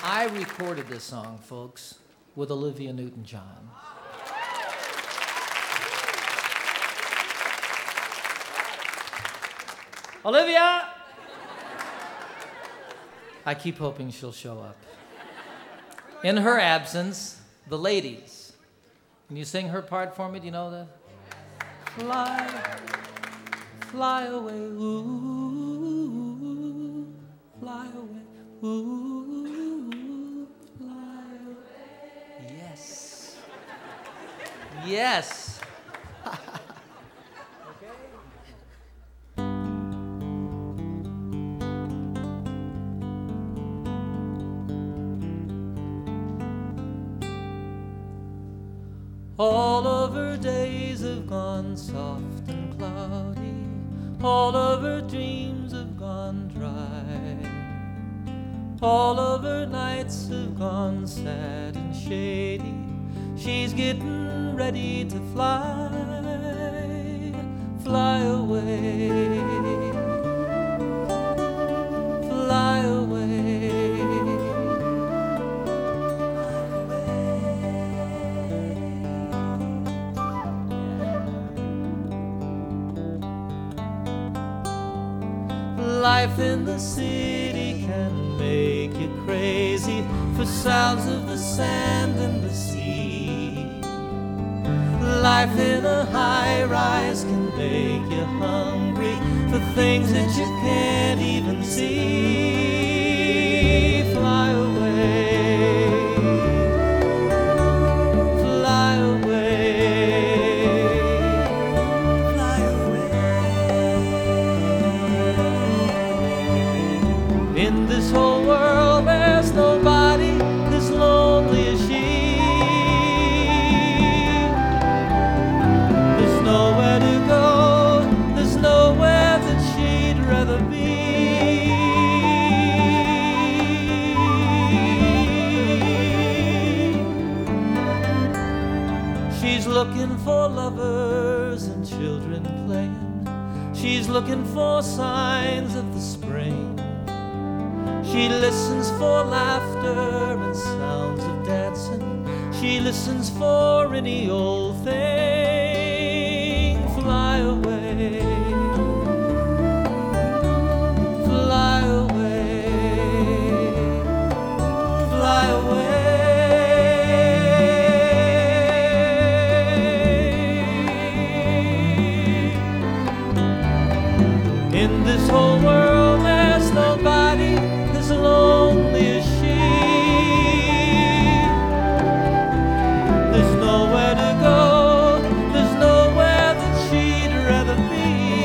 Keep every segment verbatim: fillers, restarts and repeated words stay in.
I recorded this song, folks, with Olivia Newton-John. Olivia! I keep hoping she'll show up. In her absence, the ladies. Can you sing her part for me? Do you know that? Fly, fly away, ooh, fly away, ooh, fly away. Yes. Yes. All of her days have gone soft and cloudy, all of her dreams have gone dry, all of her nights have gone sad and shady. She's getting ready to fly, fly away, fly away. Life in the city can make you crazy for sounds of the sand and the sea. Life in a high-rise can make you hungry for things that you can't even see. Fly away, fly away, fly away. In this whole world there's nobody as lonely as she. There's nowhere to go, there's nowhere that she'd rather be. She's looking for lovers and children playing. She's looking for signs of the spring. She listens for laughter and sounds of dancing. She listens for any old thing. Fly away, fly away, fly away. In this whole world there's nobody as lonely as she. There's nowhere to go, there's nowhere that she'd rather be.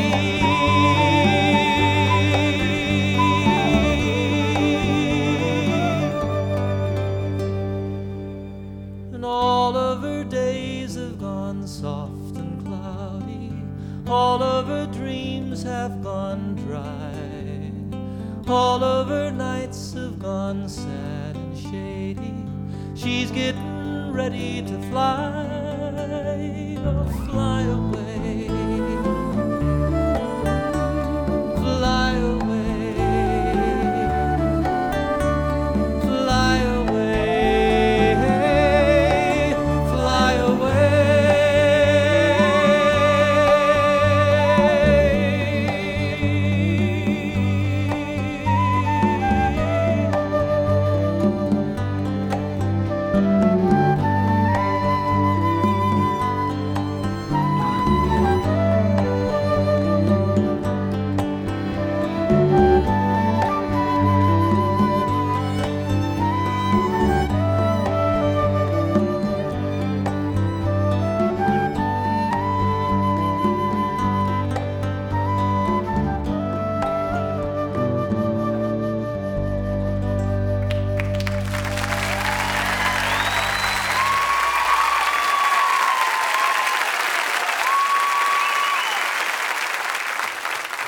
And all of her days have gone soft and cloudy, all of her dreams have gone dry, all of her nights have gone sad and shady. She's getting ready to fly, oh, fly away.